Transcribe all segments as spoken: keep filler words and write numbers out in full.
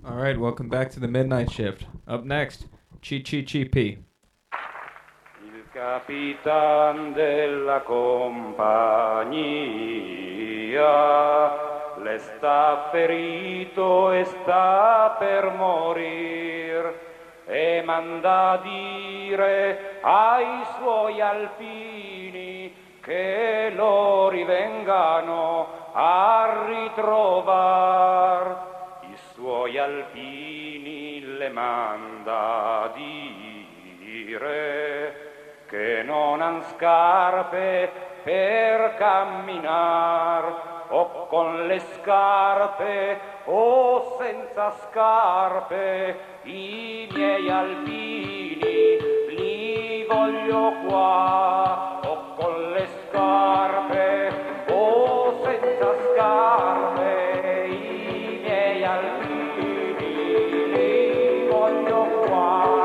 All right, welcome back to the Midnight Shift. Up next, Chi Chi Chi P. Il capitan della compagnia le sta ferito e sta per morir e manda a dire ai suoi alpini che lo rivengano a ritrovar. I suoi alpini le manda a dire che non han scarpe per camminar, o con le scarpe o senza scarpe. I miei alpini li voglio qua, o con le scarpe o senza scarpe. I miei alpini li voglio qua.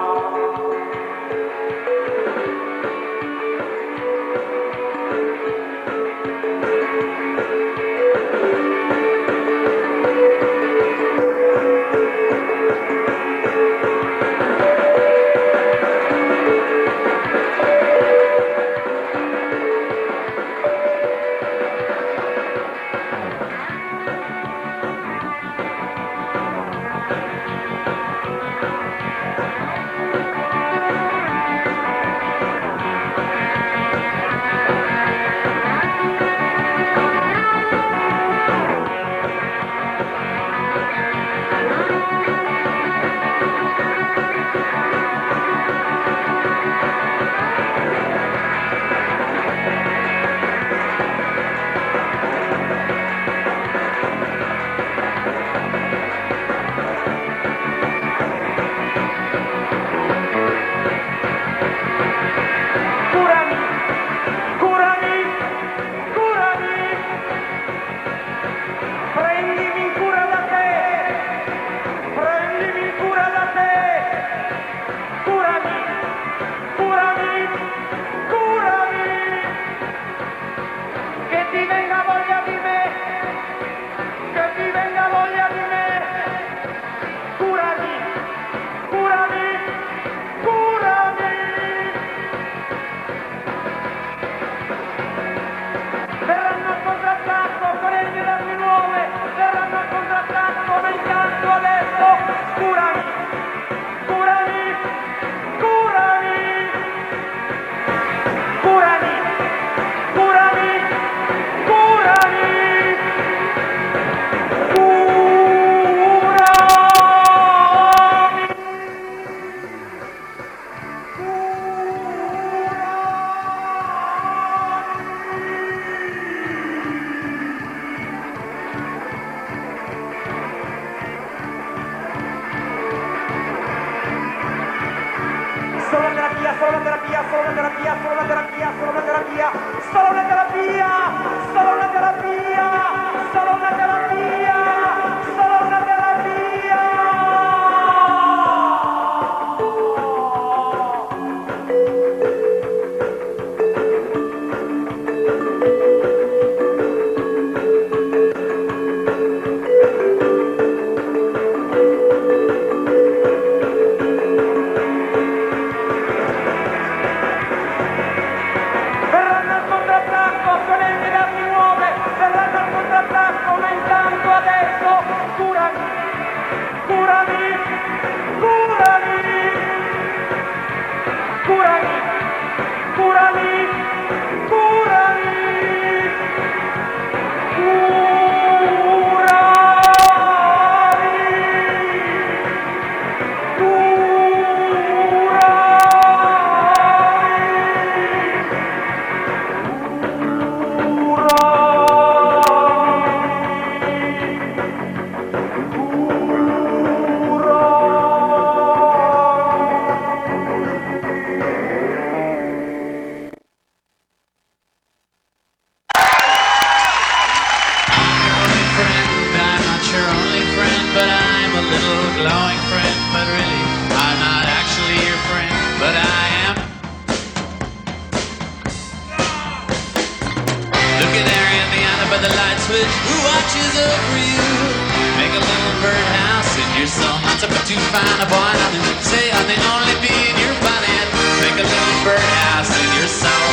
The light switch, who watches over you? Make a little birdhouse in your soul. Not to put too fine a point on it. Say I'm the only bee in your bonnet. Make a little birdhouse in your soul.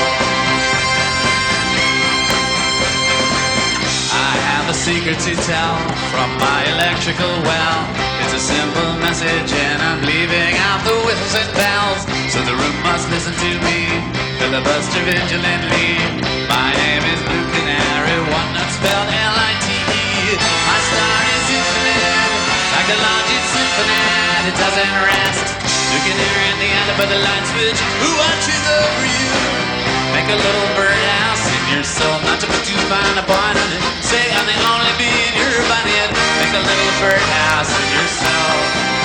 I have a secret to tell from my electrical well. It's a simple message and I'm leaving out the whistles and bells. So the room must listen to me, filibuster vigilantly. My name is Blue Canary, one not spelled L I T E. My star is infinite, like the largest symphony. It doesn't rest. You can hear in the end of the light switch who watches over you. Make a little birdhouse in your soul, not to put too fine a point on it. Say I'm the only bee in your bonnet. Make a little birdhouse in your soul.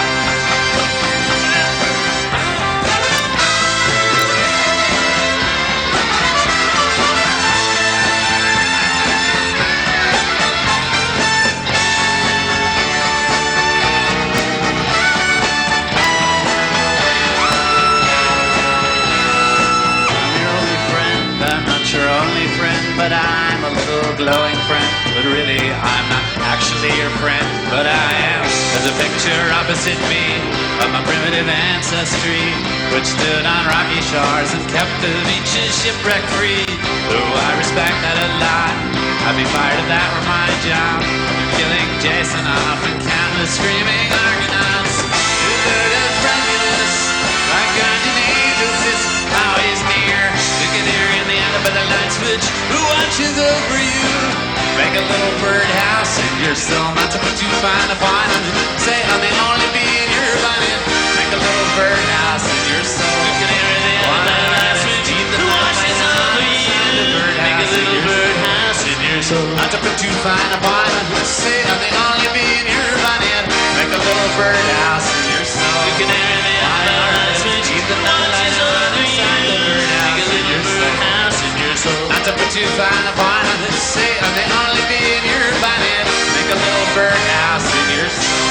Your only friend, but I'm a little glowing friend. But really, I'm not actually your friend, but I am. There's a picture opposite me of my primitive ancestry, which stood on rocky shores and kept the beaches shipwreck free. Though I respect that a lot, I'd be fired if that were my job. You're killing Jason off and countless screaming Argonauts. You look as fabulous, like guardian angels is always near. You can hear in the end of the light switch who watches over you. Make a little birdhouse in your soul, not to put too fine a point on it. Say I'm the only bee in your bonnet. Make a little birdhouse in your soul. You can hear in the end of the light switch who watches over you. Make a little birdhouse in your soul, not to put too fine a point on it. Say I'm the only bee in your bonnet. Make a little birdhouse in your soul. You can hear in the end of the light switch who watches over you. Make a little birdhouse in your soul, not to put too fine a point on it. Say I'm the only bee in your bonnet. Make a little birdhouse in your soul.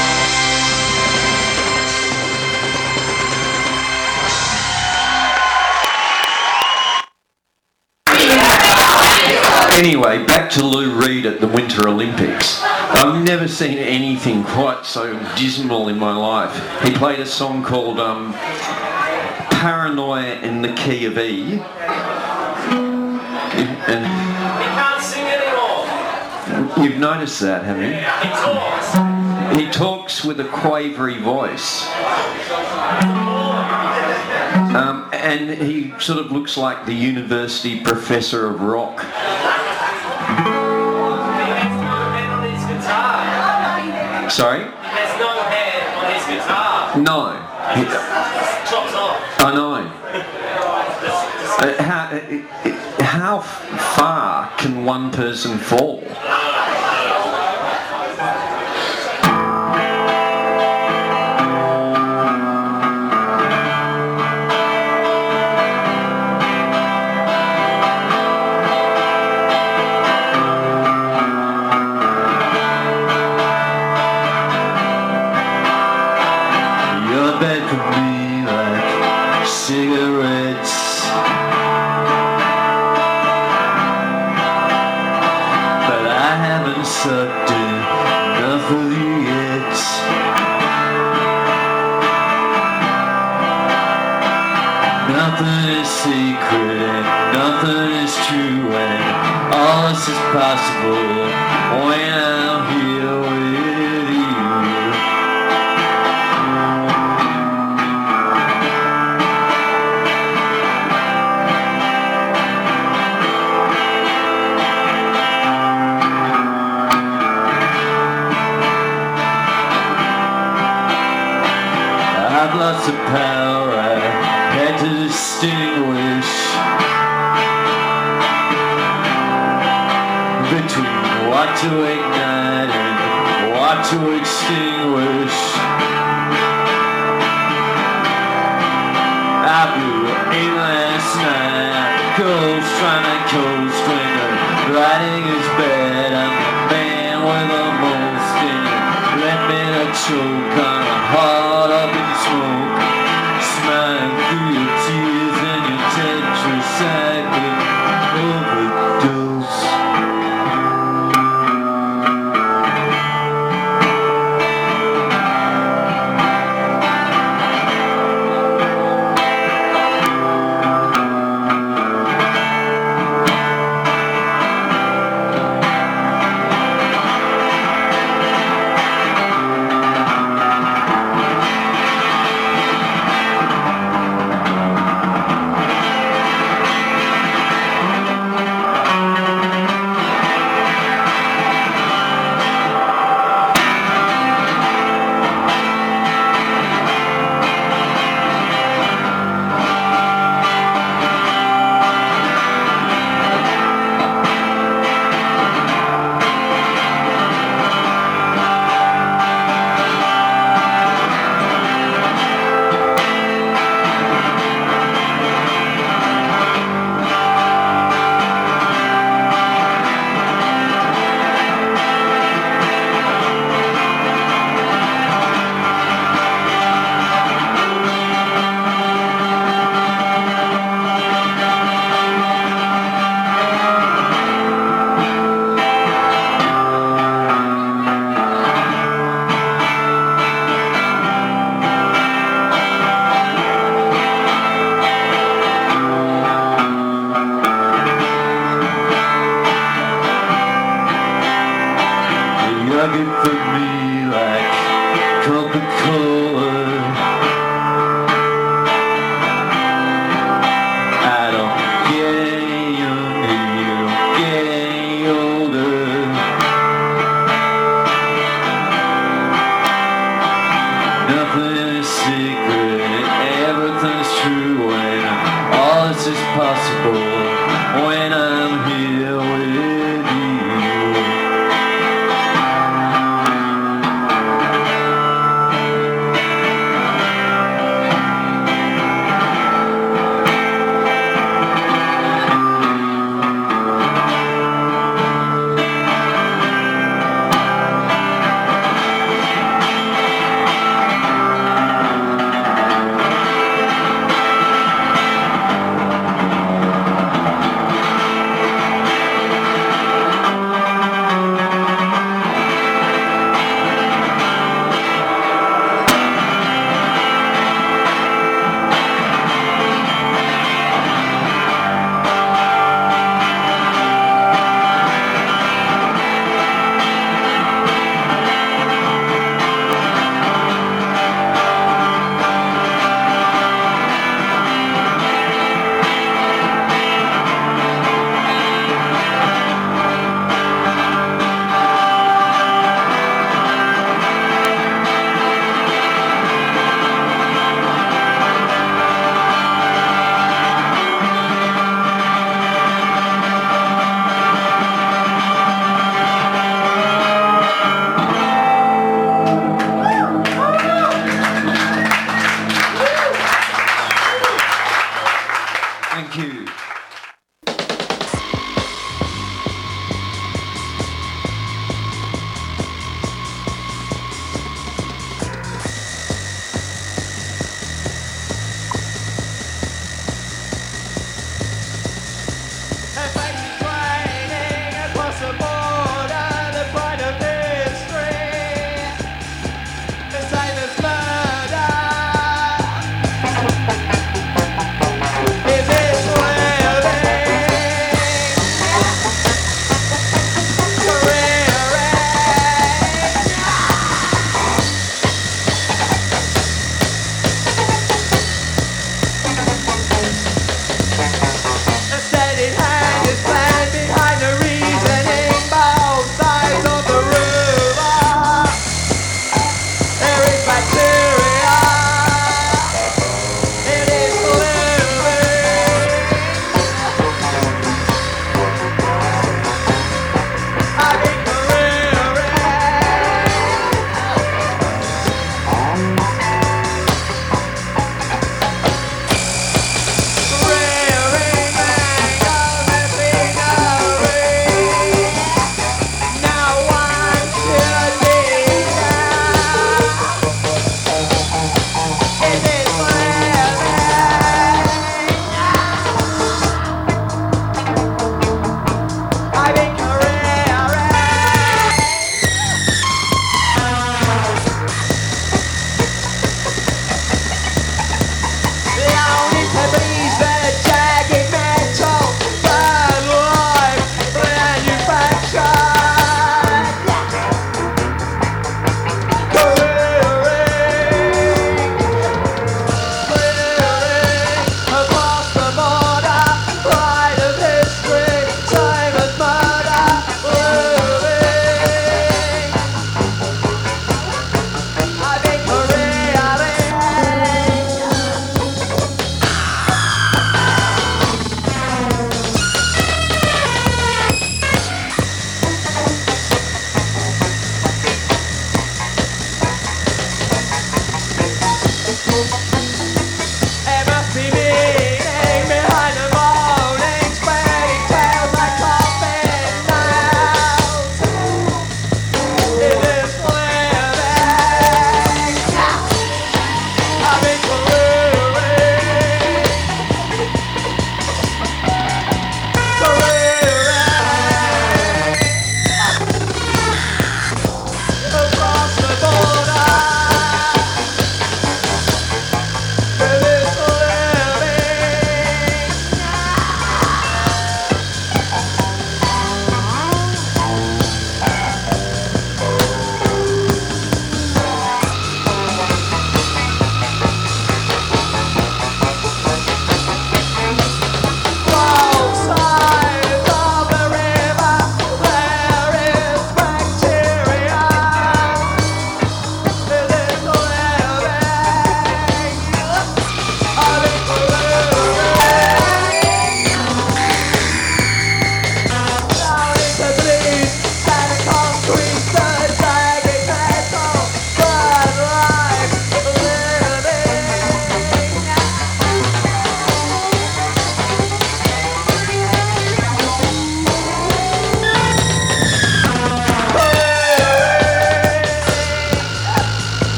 Anyway, back to Lou Reed at the Winter Olympics. I've never seen anything quite so dismal in my life. He played a song called um, Paranoia in the Key of E. And He can't sing anymore. you've noticed that, haven't you? He talks. He talks with a quavery voice. Um, and he sort of looks like the university professor of rock. Sorry? There's no head on his guitar. No. He- Chops off. I know. Uh, how, uh, how far can one person fall? Your bed could be like cigarettes, but I haven't sucked enough of you yet. Nothing is secret and nothing is true, and all this is possible when I'm here with you. I've lost the power I had to distinguish between what to ignite and what to extinguish. I blew in last night, coast trying to coast when the writing is bad. I'm the man with the most in it. Let me not choke on a heart up in smoke. Smiling through your tears and your tetracycline overdose.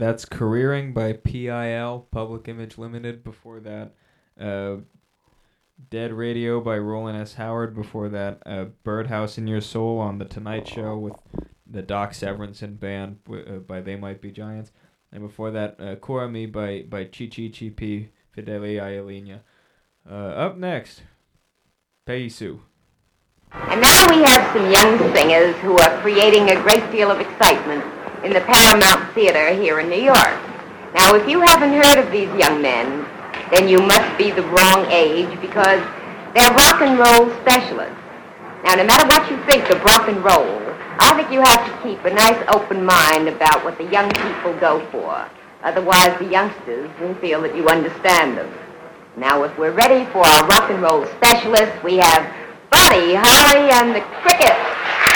that's Careering by P I L, Public Image Limited. Before that, uh, Dead Radio by Roland S. Howard. Before that, uh, Birdhouse in Your Soul on The Tonight Show with the Doc Severinsen Band uh, by They Might Be Giants. And before that, uh, Cora Me by, by Chi Chi Chi P, Fideli Ayalina. Uh, up next, Peggy Sue. And now we have some young singers who are creating a great deal of excitement in the Paramount Theater here in New York. Now, if you haven't heard of these young men, then you must be the wrong age because they're rock and roll specialists. Now, no matter what you think of rock and roll, I think you have to keep a nice open mind about what the young people go for. Otherwise, the youngsters will feel that you understand them. Now, if we're ready for our rock and roll specialists, we have Buddy Holly and the Crickets.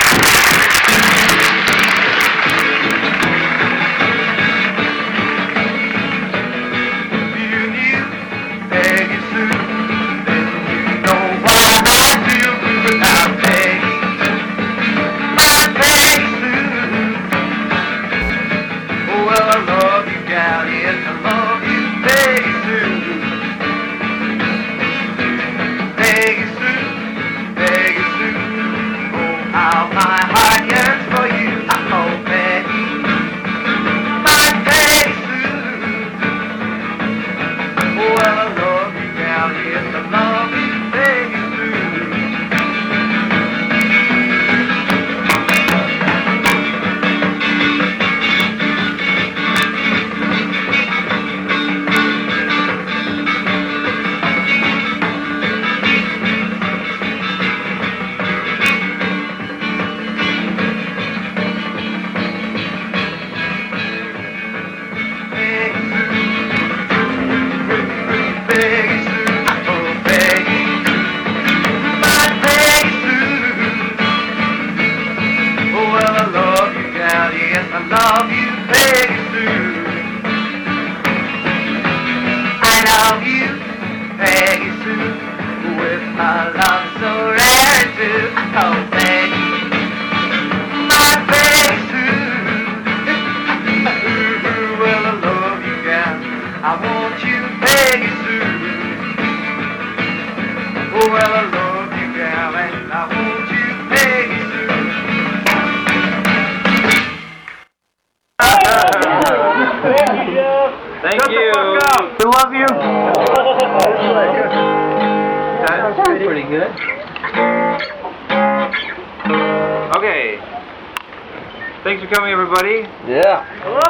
Thanks for coming, everybody. Yeah. I love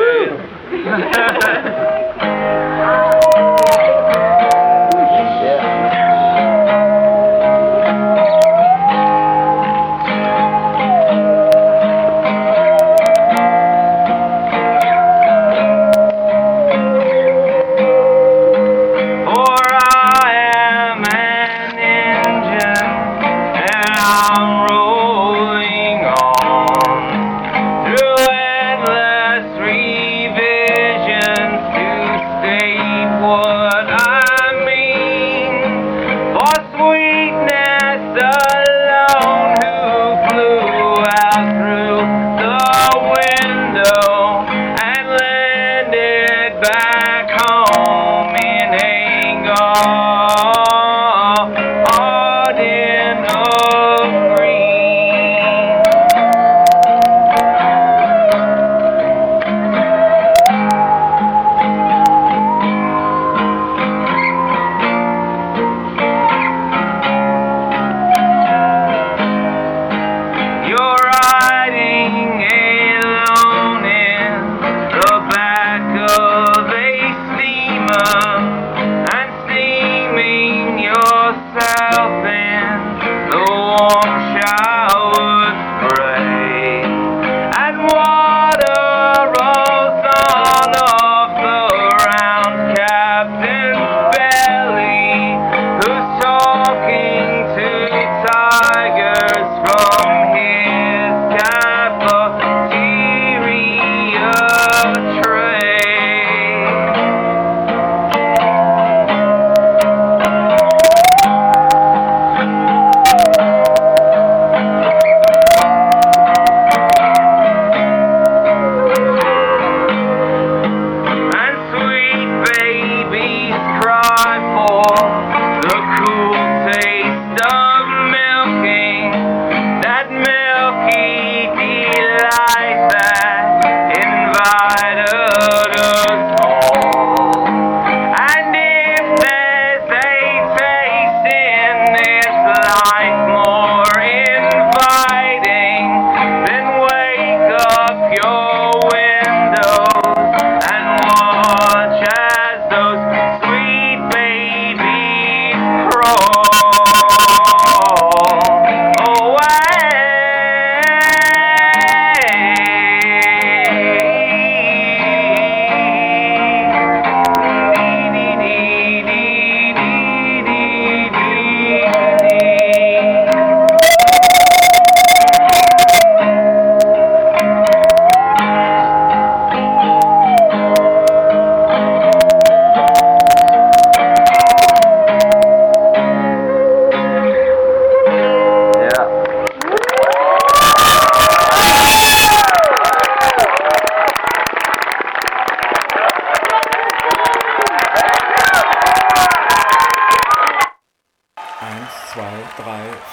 you. Revisions to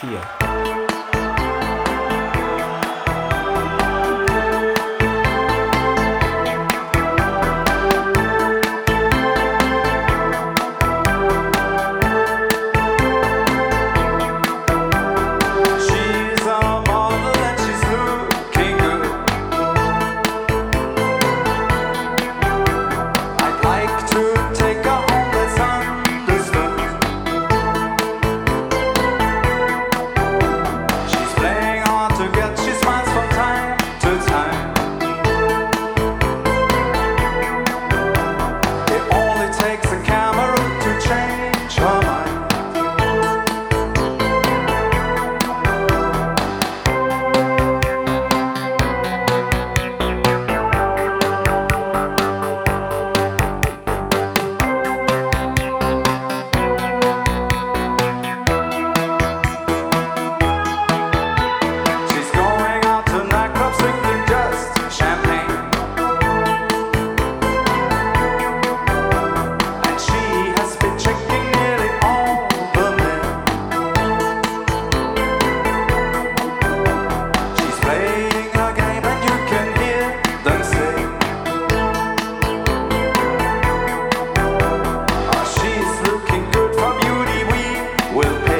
Kia. She's a model and she's looking good. I'd like to take her home, that's understood. She's playing hard to get, she smiles from time to time. It only takes a camera to change her mind. She's going out to nightclubs drinking just champagne. And she has been checking nearly all the men. She's playing a game and you can hear them say, "Oh, she's looking good for beauty, we will pay."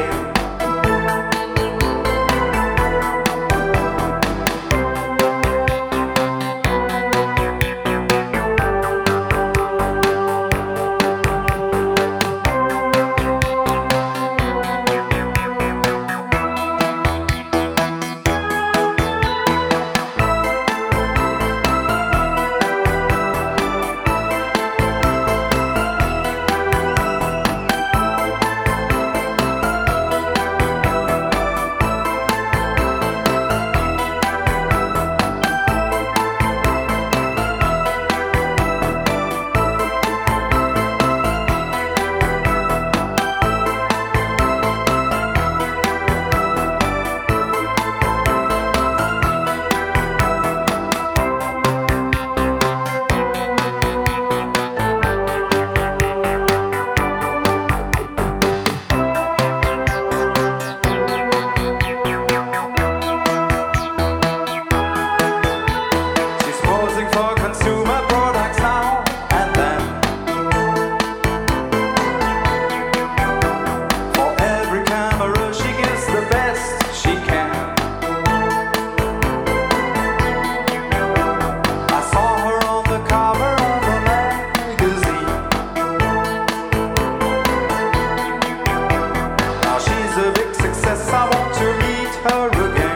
She's posing for consumer products now and then. For every camera she gives the best she can. I saw her on the cover of a magazine. Now she's a big success, I want to meet her again.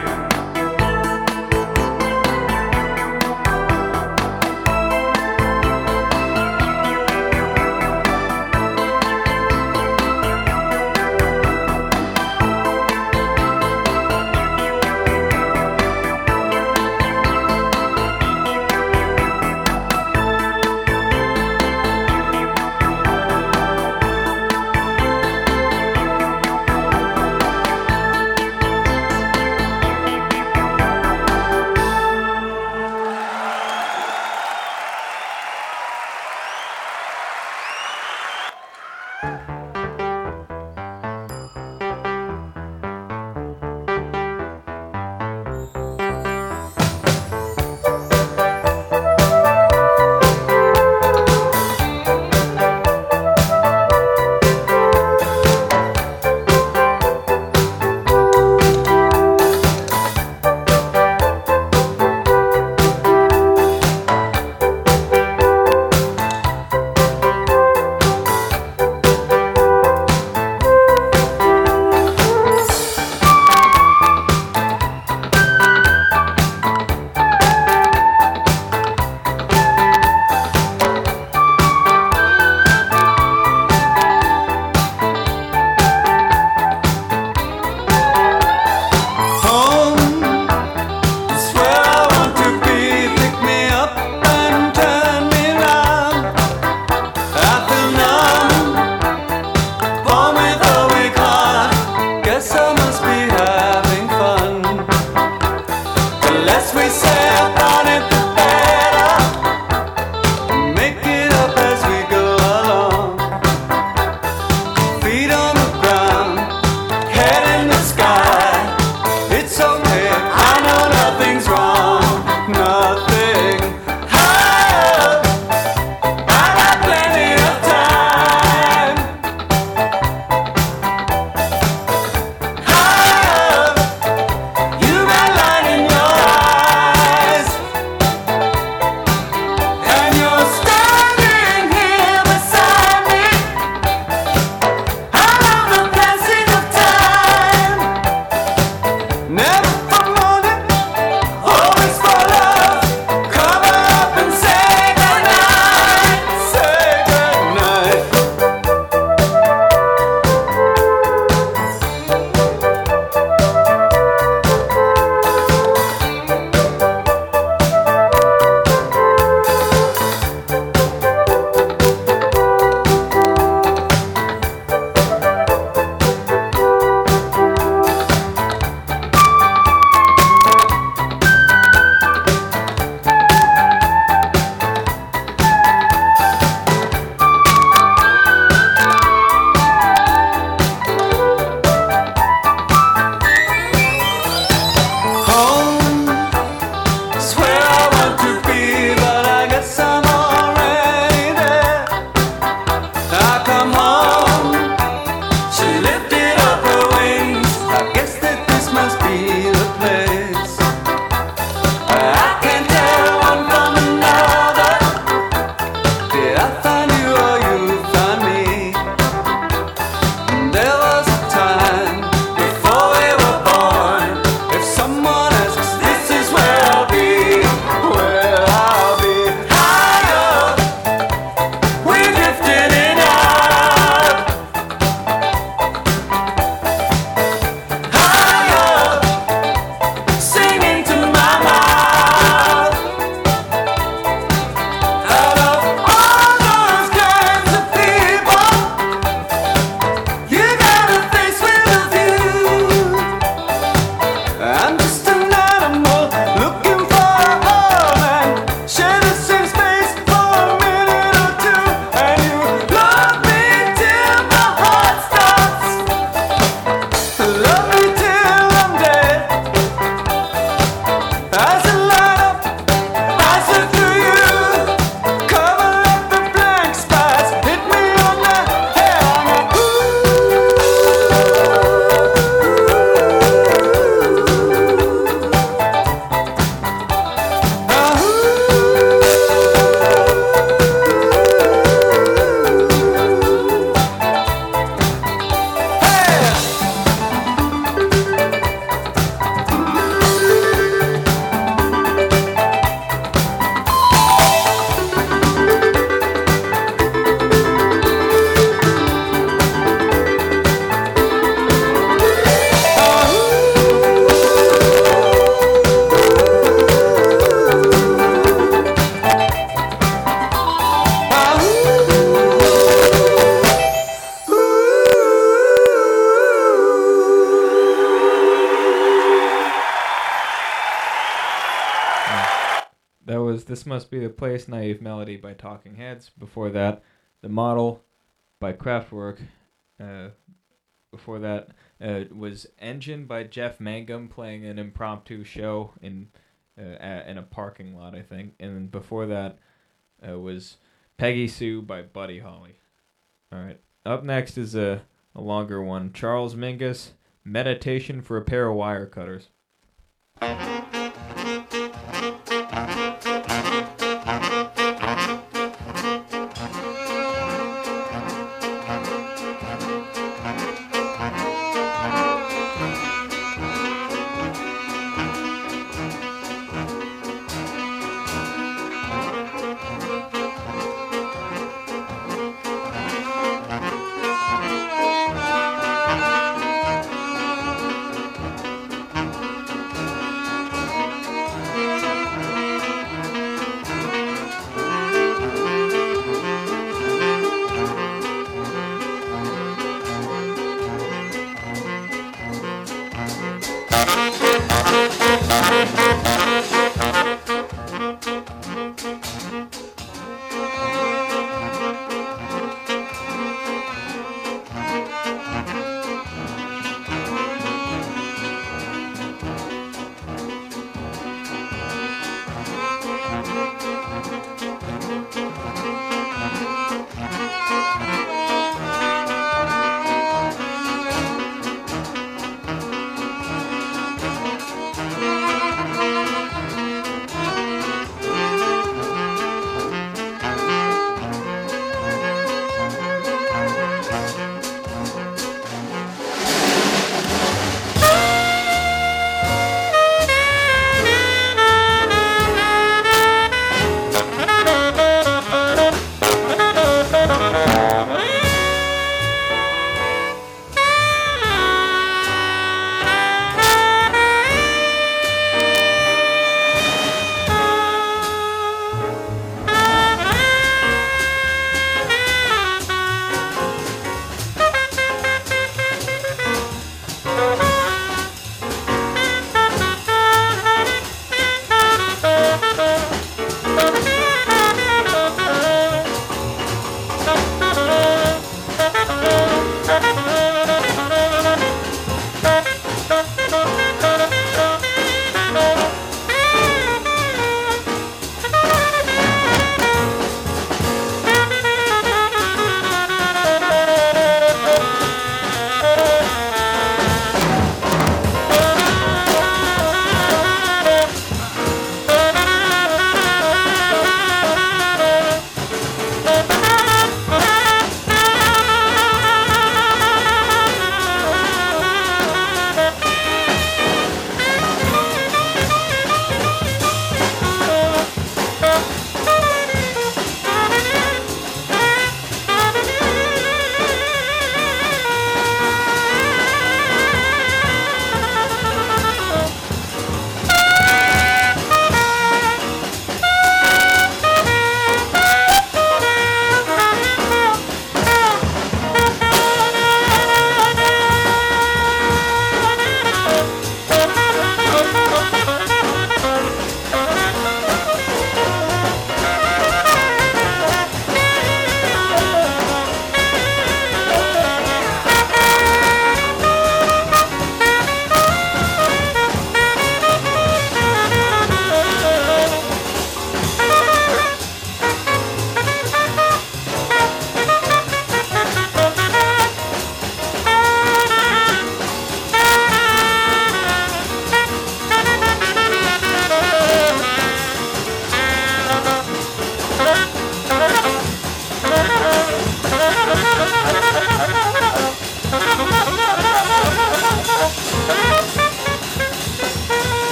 This Must Be the Place, Naive Melody by Talking Heads. Before that, The Model by Kraftwerk. Uh, before that uh, was Engine by Jeff Mangum playing an impromptu show in uh, a, in a parking lot, I think. And before that uh, was Peggy Sue by Buddy Holly. All right. Up next is a, a longer one. Charles Mingus, Meditation for a Pair of Wire Cutters.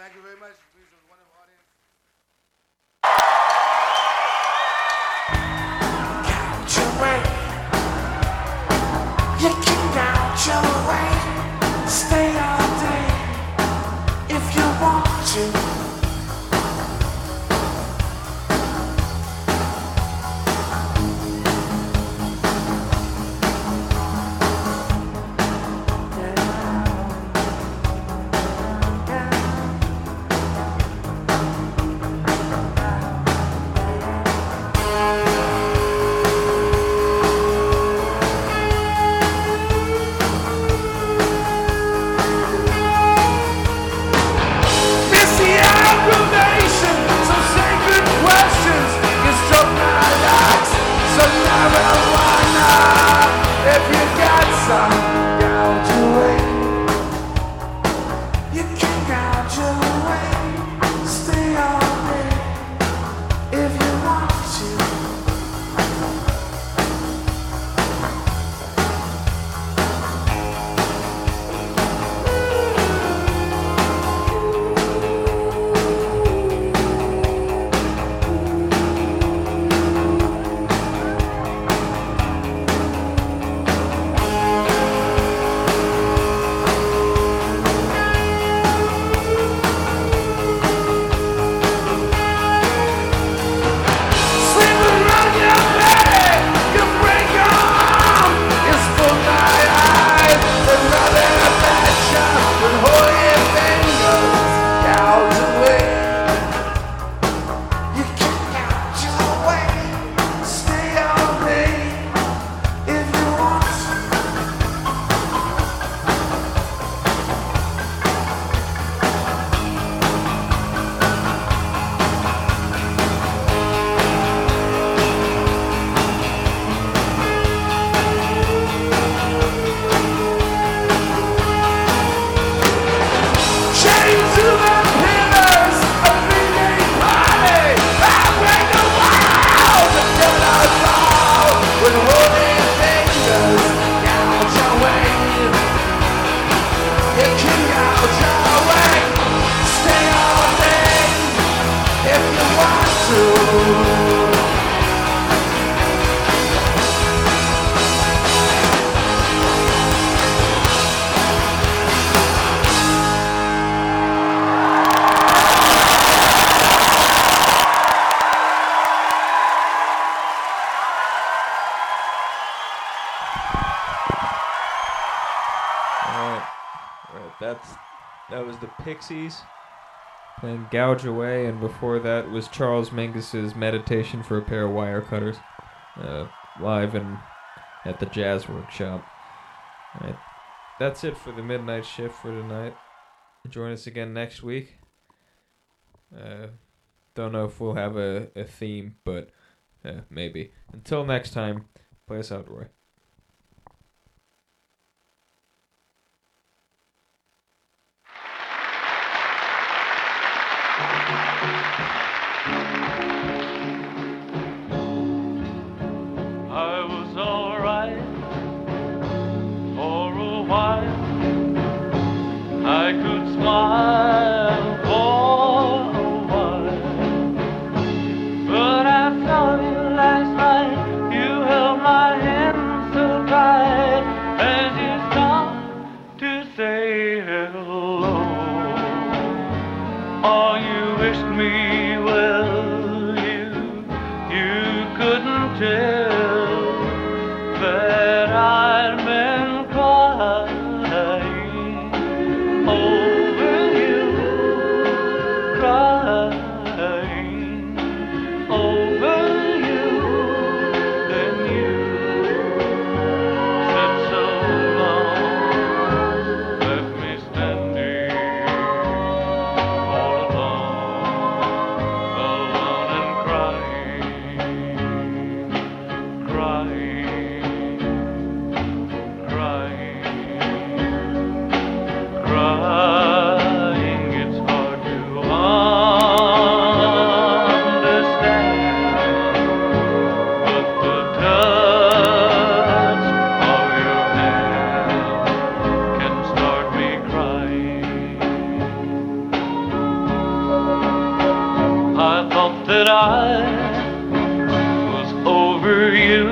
Thank you very much. Please, a wonderful audience. Count your way. You can count your way. Stay all day if you want to. Pixies playing Gouge Away, and before that was Charles Mingus's Meditation for a Pair of Wire Cutters, uh, live and at the Jazz Workshop. All right, that's it for the Midnight Shift for tonight. Join us again next week. Uh, don't know if we'll have a, a theme, but uh, maybe. Until next time, play us out, Roy. I was alright for a while. I could smile for a while, but I saw you last night. You held my hand so tight as you stopped to say hello. Oh, you wished me well. You, you couldn't tell that I'd been crying over you, crying over you. Then you said so long, left me standing all alone. that I was over you.